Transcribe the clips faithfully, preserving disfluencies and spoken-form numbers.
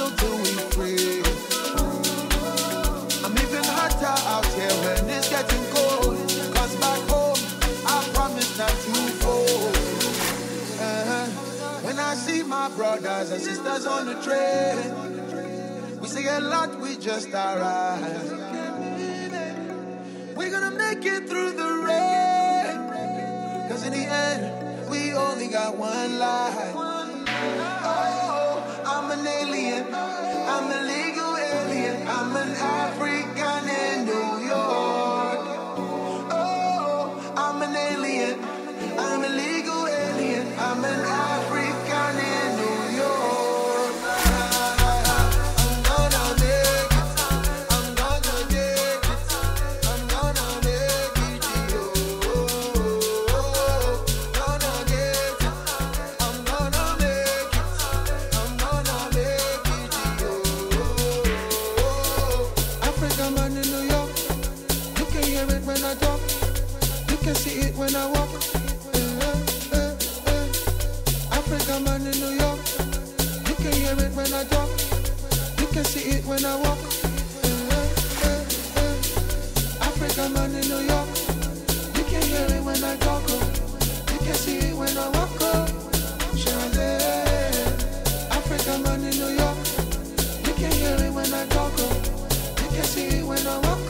hustle till we free. I'm even hotter out here when it's getting cold. Cause back home, I promise not to fold. Uh-huh. When I see my brothers and sisters on the train, we say a lot, we just arrived. We're gonna make it through the rain. Cause in the end, we only got one life. Oh, I'm an alien. I'm a legal alien. I'm an African in New York. Oh, I'm an alien. I'm a legal alien. I'm an African in New York. I'm gonna make it. I'm gonna make it. I'm gonna make it. Oh, gonna get it. I'm gonna make it. I'm gonna make it. Oh, African man in New York. You can hear it when I talk. You can see it when I walk. African man in New York. You can hear it when I talk. You can see it when I walk. African man in New York. You can hear it when I talk. You can see it when I walk. African man in New York. You can hear it when I talk. You can see it when I walk.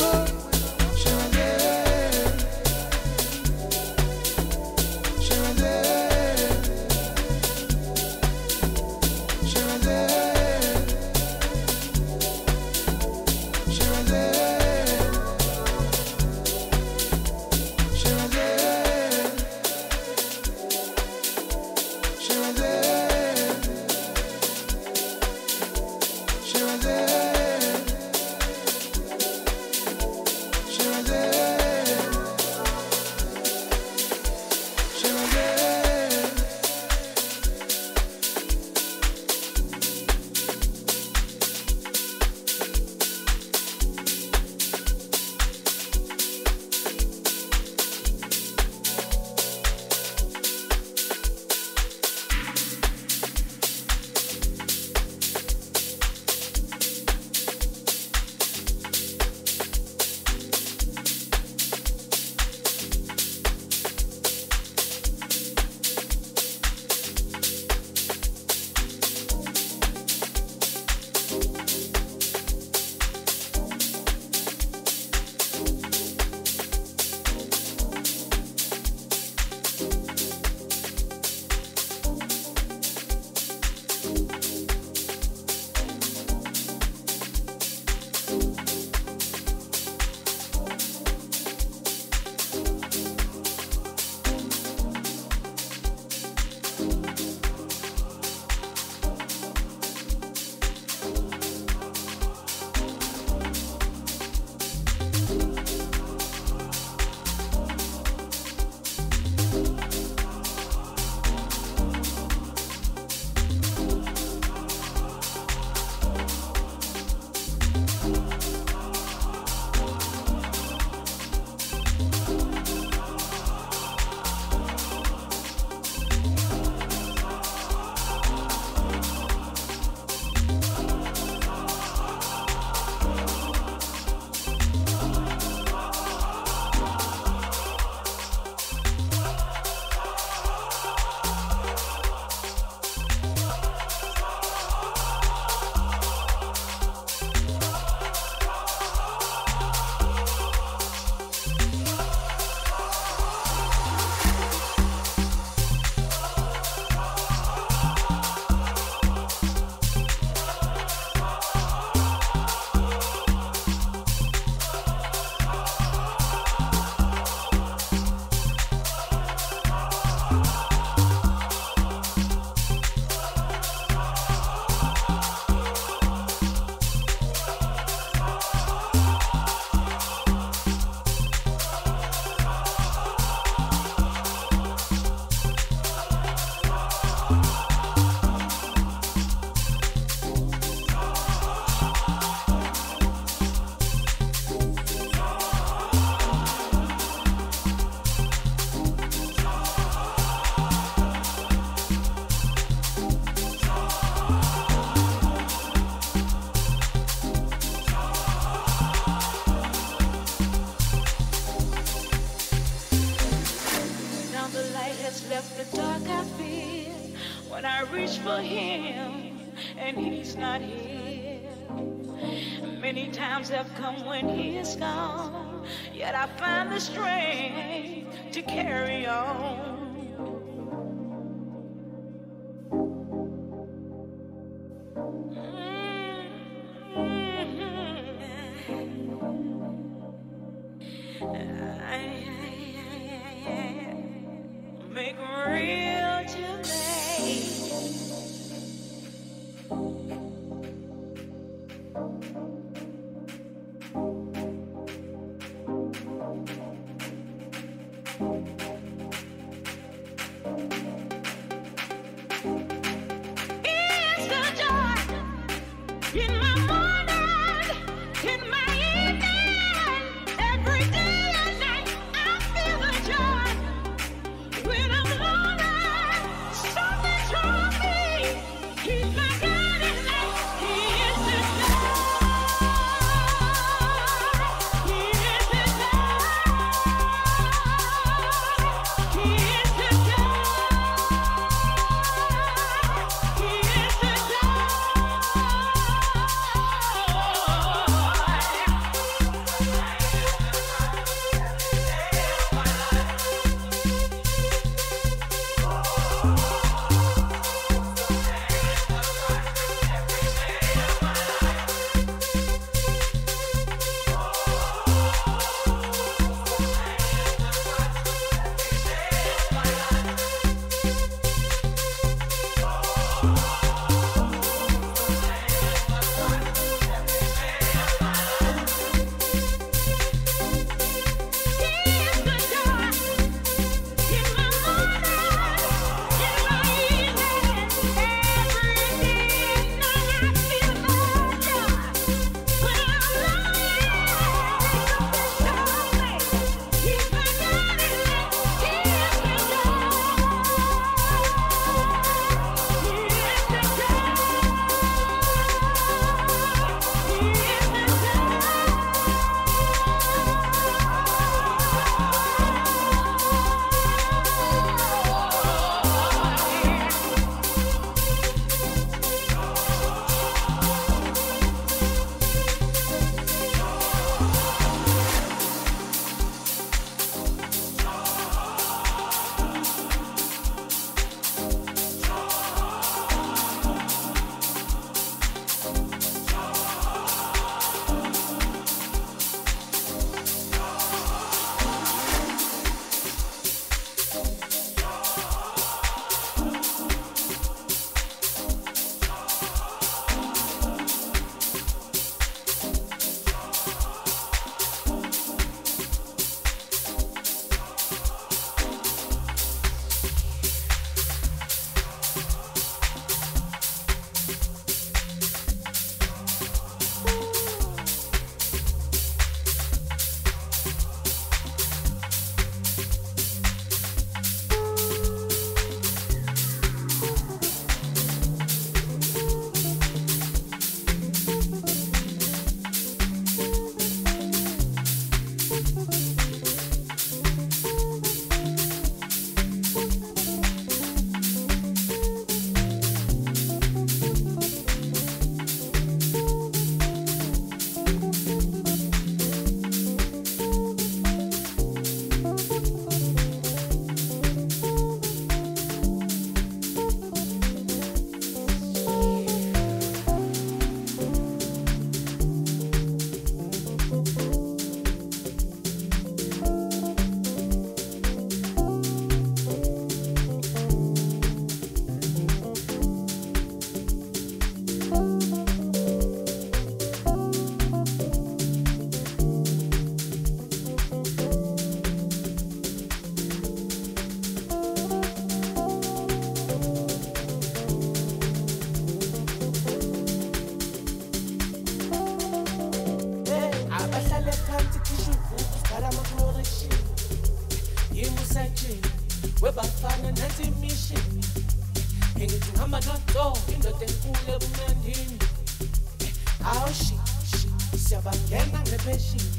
when I reach for him and he's not here. Many times have come when he is gone, yet I find the strength to carry on. Make real to me. It's the joy in my morning, in my evening, every day and night. I feel the joy. When I'm lonely, something draws me. He's my guiding light. He is the light. He is the light. He is the light. He is the webafana nathi mission engithi ngihamba nodo indoda enkulu ebumnandini awu shi shi siyabangena ngepheshini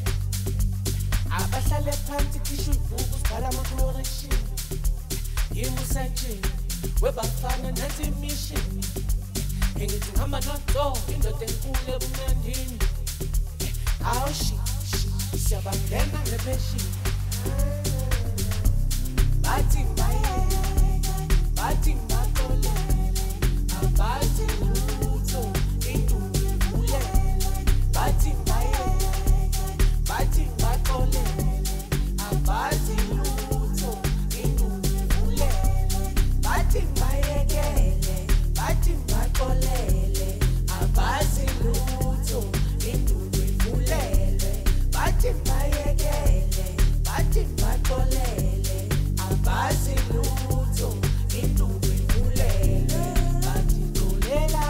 abahlale phansi kisho ivuku sibhala ama-chloration yimi usetshini webafana nathi imishini engithi ngihamba nodo indoda enkulu ebumnandini awu shi shi siyabangena ngepheshini bathi baye bathi batole abazi lutho indumi ivulele bathi baye bathi batole abazi lutho indumi ivulele bathi bayekele bathi batolele abazi lutho indumi ivulele bathi bayekele bathi batolele abazi lutho indumi ivulele bathi tolela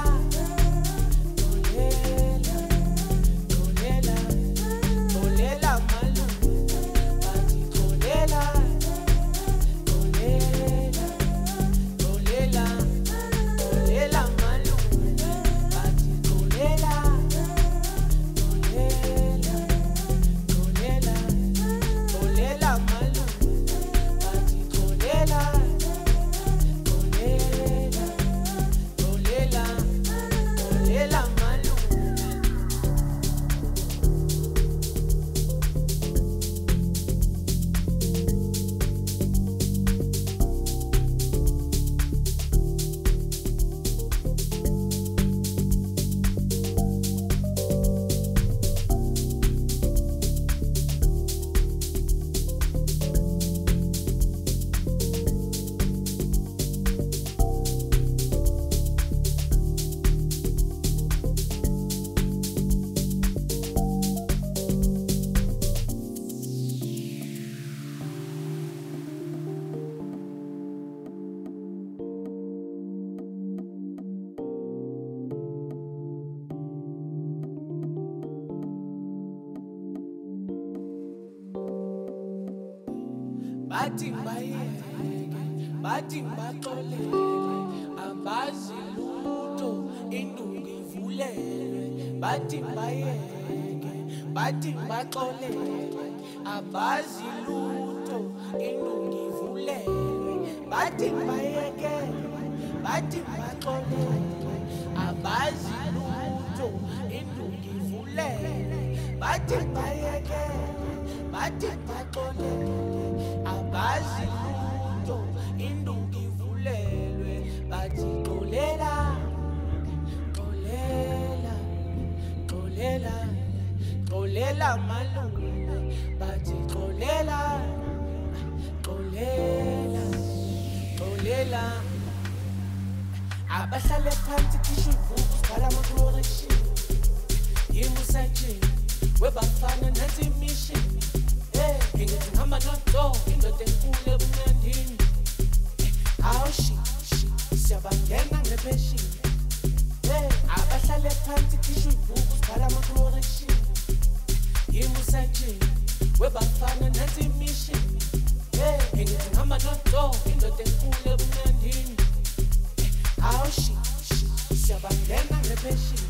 tolela tolela tolela malu bathi tolela tolela tolela tolela malu bathi tolela tolela tolela tolela malu bathi tolela tolela tolela tolela malu bathi bayeke bathi baxolele abazi lutho induku ivulelwe bathi bayeke bathi baxolele abazi lutho induku ivulelwe bathi bayeke bathi baxolele abazi lutho induku ivulelwe bathi bayeke bathi baxolele abazi lutho induku ivulelwe bathi xolela xolela xolela xolela malume bathi xolela xolela xolela abahlale phansi kisho ivuku sibhala ama-correction yimusajini webafana nathi imishini ngithi ngihamba nodo indoda enkulu ebumnandini awu shi shi siyabangena ngepheshini abahlale phansi kisho ivuku sibhala ama-correction yimusajini webafana nathi imishini ngithi ngihamba nodo indoda enkulu ebumnandini awu shi shi siyabangena ngepheshini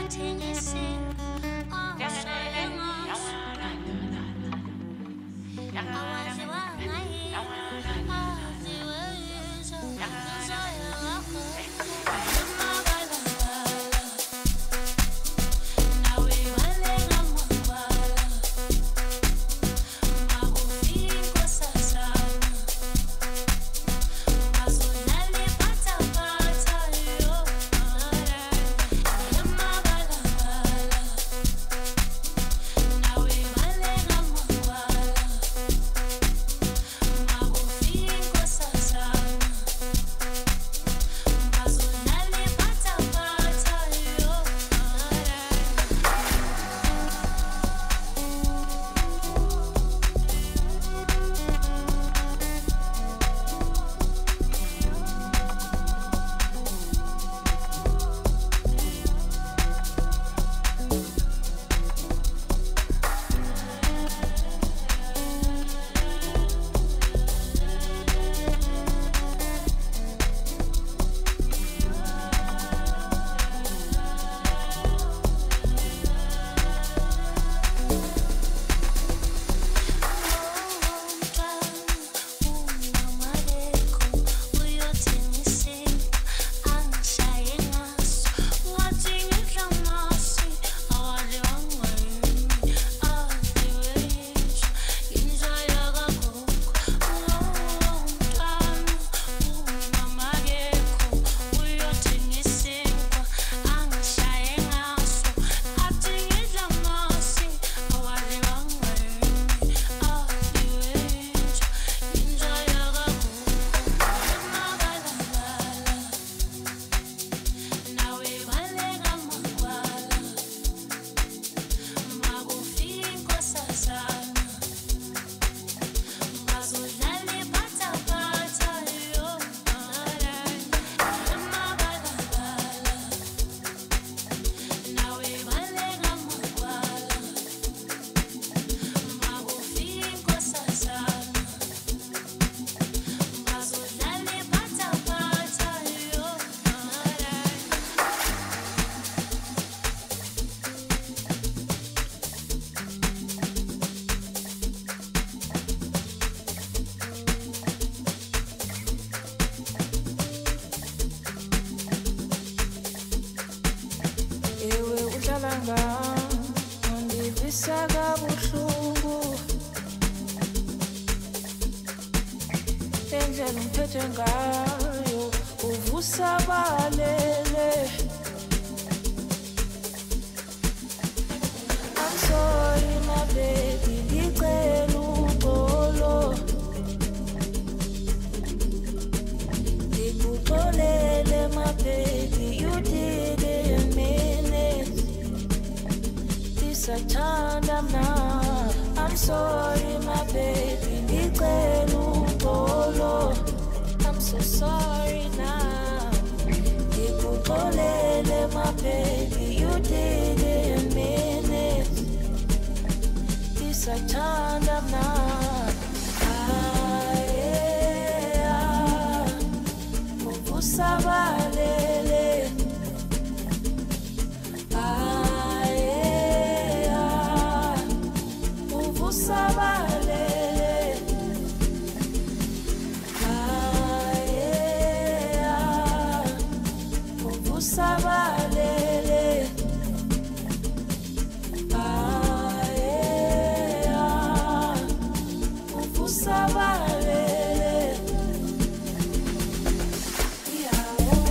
Yeah.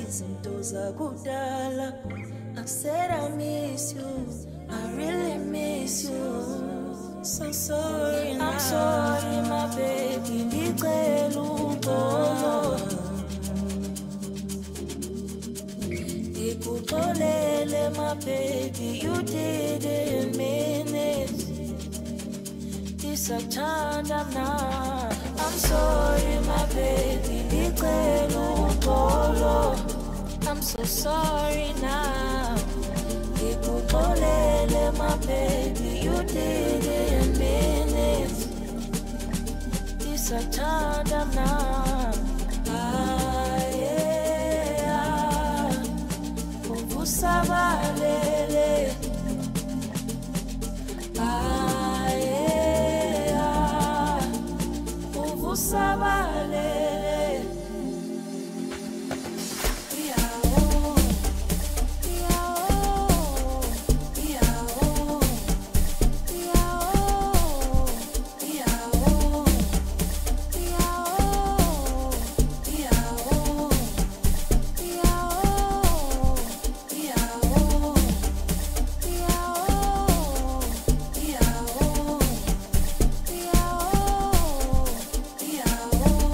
izinto zakudala. I said I miss you, I really miss you. So sorry now. I'm sorry my baby, ngicela uxolo. Ngikuxolele my baby, you didn't mean it. Disathanda now. I'm sorry my baby, ngicela uxolo. I'm so sorry now. Ngikuxolele my baby, you didn't mean it. Disathanda now. Ah yeah, uvusabalele. Ah yeah, uvusabalele. Oh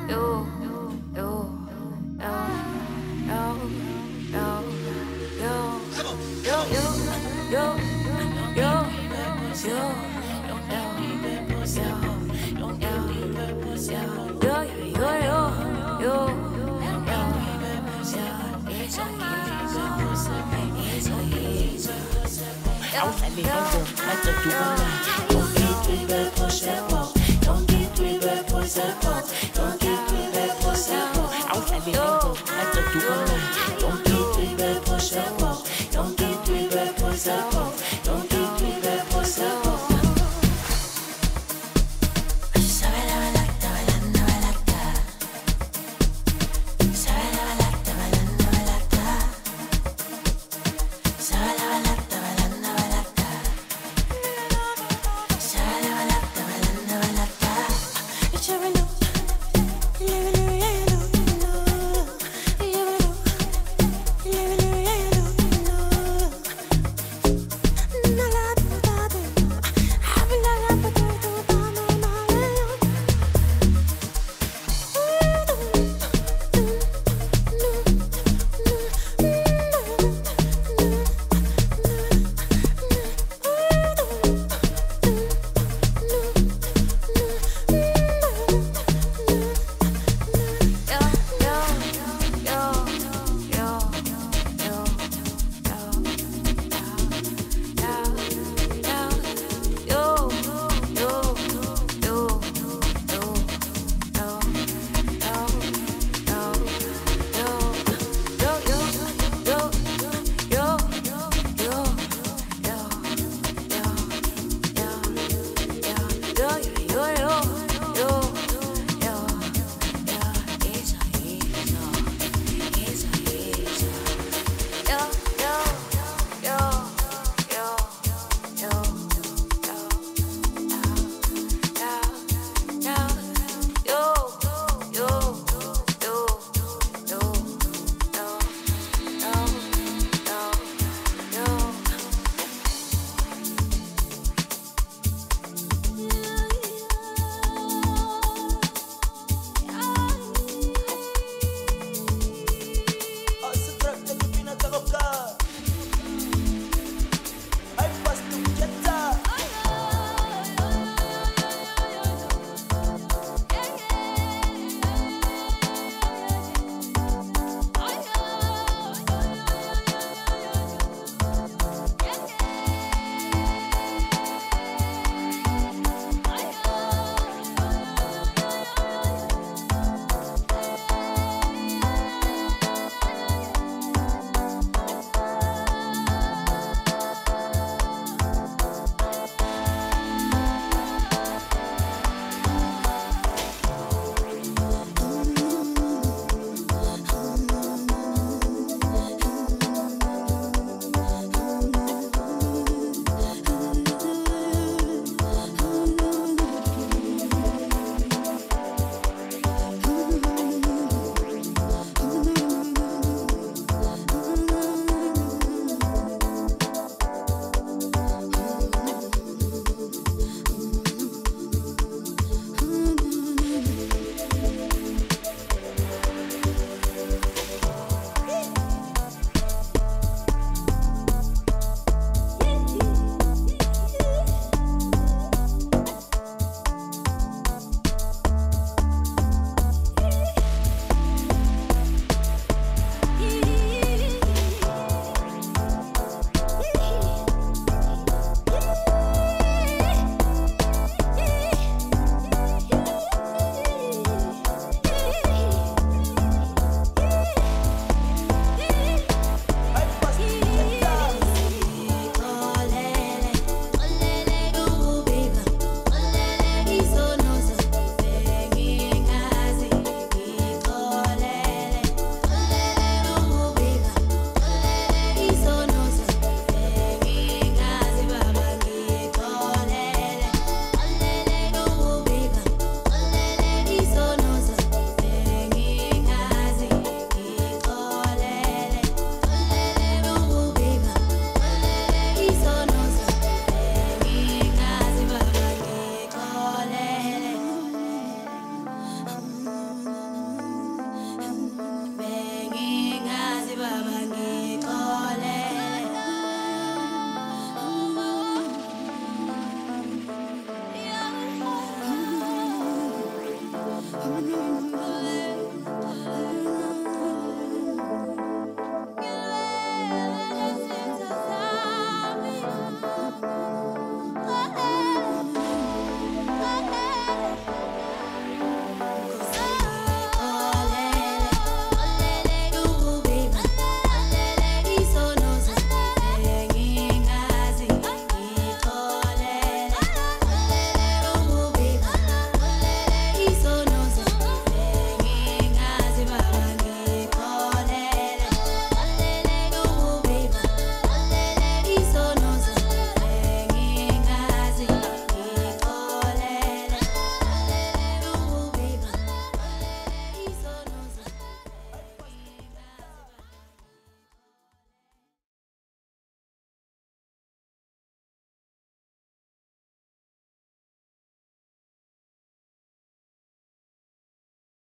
Don't get we back, push it up. Don't get we back, push it up.